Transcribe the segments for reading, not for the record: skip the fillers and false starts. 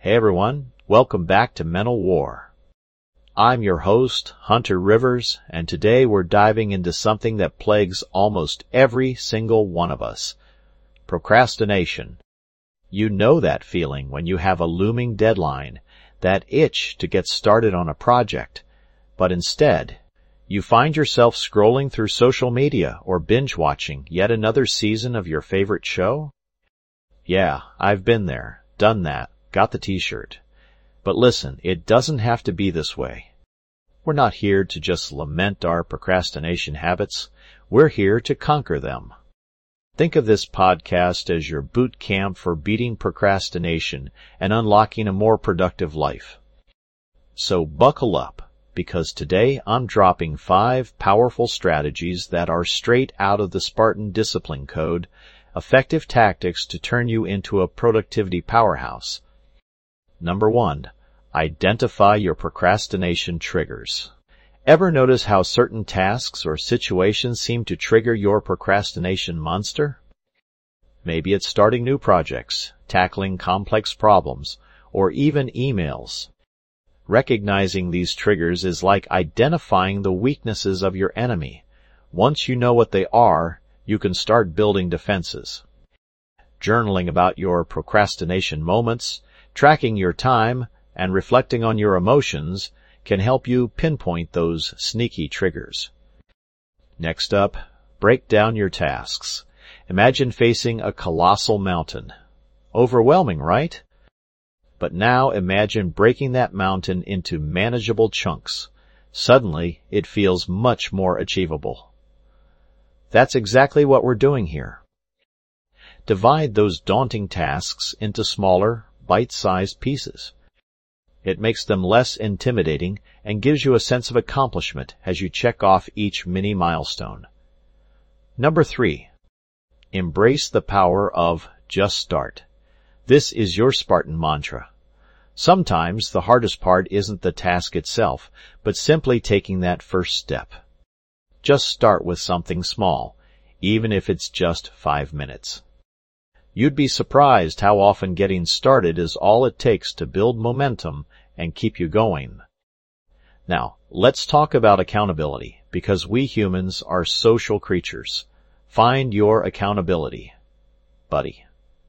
Hey everyone, welcome back to Mental War. I'm your host, Hunter Rivers, and today we're diving into something that plagues almost every single one of us. Procrastination. You know that feeling when you have a looming deadline, that itch to get started on a project, but instead, you find yourself scrolling through social media or binge-watching yet another season of your favorite show? Yeah, I've been there, done that, got the t-shirt. But listen, it doesn't have to be this way. We're not here to just lament our procrastination habits. We're here to conquer them. Think of this podcast as your boot camp for beating procrastination and unlocking a more productive life. So buckle up, because today I'm dropping 5 powerful strategies that are straight out of the Spartan Discipline Code, effective tactics to turn you into a productivity powerhouse. Number 1. Identify your procrastination triggers. Ever notice how certain tasks or situations seem to trigger your procrastination monster? Maybe it's starting new projects, tackling complex problems, or even emails. Recognizing these triggers is like identifying the weaknesses of your enemy. Once you know what they are, you can start building defenses. Journaling about your procrastination moments, tracking your time, and reflecting on your emotions can help you pinpoint those sneaky triggers. Next up, break down your tasks. Imagine facing a colossal mountain. Overwhelming, right? But now imagine breaking that mountain into manageable chunks. Suddenly, it feels much more achievable. That's exactly what we're doing here. Divide those daunting tasks into smaller, bite-sized pieces. It makes them less intimidating and gives you a sense of accomplishment as you check off each mini milestone. Number 3. Embrace the power of just start. This is your Spartan mantra. Sometimes the hardest part isn't the task itself, but simply taking that first step. Just start with something small, even if it's just 5 minutes. You'd be surprised how often getting started is all it takes to build momentum and keep you going. Now, let's talk about accountability, because we humans are social creatures. Find your accountability buddy.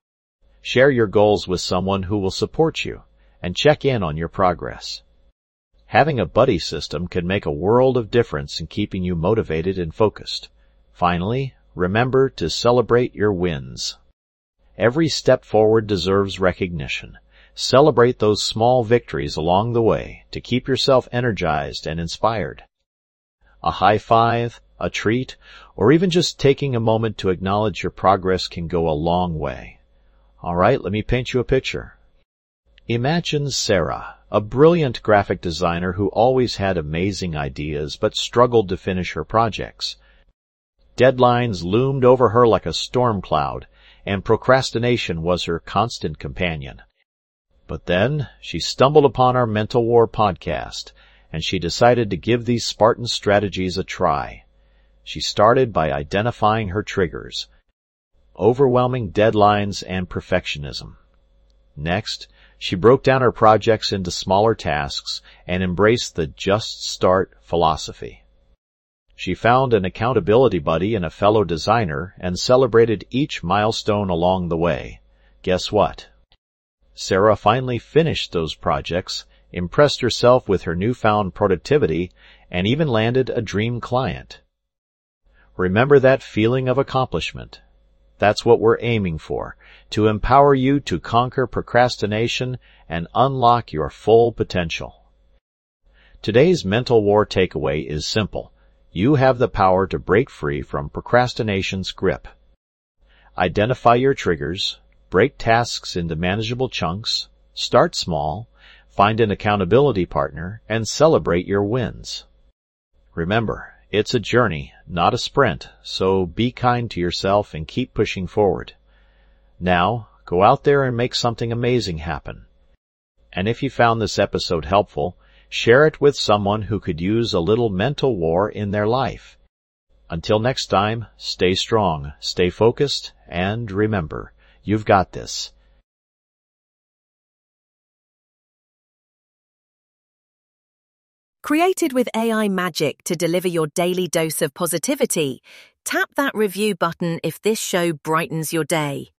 Share your goals with someone who will support you, and check in on your progress. Having a buddy system can make a world of difference in keeping you motivated and focused. Finally, remember to celebrate your wins. Every step forward deserves recognition. Celebrate those small victories along the way to keep yourself energized and inspired. A high five, a treat, or even just taking a moment to acknowledge your progress can go a long way. All right, let me paint you a picture. Imagine Sarah, a brilliant graphic designer who always had amazing ideas but struggled to finish her projects. Deadlines loomed over her like a storm cloud, and procrastination was her constant companion. But then she stumbled upon our Mental War podcast, and she decided to give these Spartan strategies a try. She started by identifying her triggers: overwhelming deadlines and perfectionism. Next, she broke down her projects into smaller tasks and embraced the just start philosophy. She found an accountability buddy in a fellow designer and celebrated each milestone along the way. Guess what? Sarah finally finished those projects, impressed herself with her newfound productivity, and even landed a dream client. Remember that feeling of accomplishment. That's what we're aiming for, to empower you to conquer procrastination and unlock your full potential. Today's Mental War takeaway is simple. You have the power to break free from procrastination's grip. Identify your triggers, break tasks into manageable chunks, start small, find an accountability partner, and celebrate your wins. Remember, it's a journey, not a sprint, so be kind to yourself and keep pushing forward. Now, go out there and make something amazing happen. And if you found this episode helpful, share it with someone who could use a little mental war in their life. Until next time, stay strong, stay focused, and remember, you've got this. Created with AI magic to deliver your daily dose of positivity, tap that review button if this show brightens your day.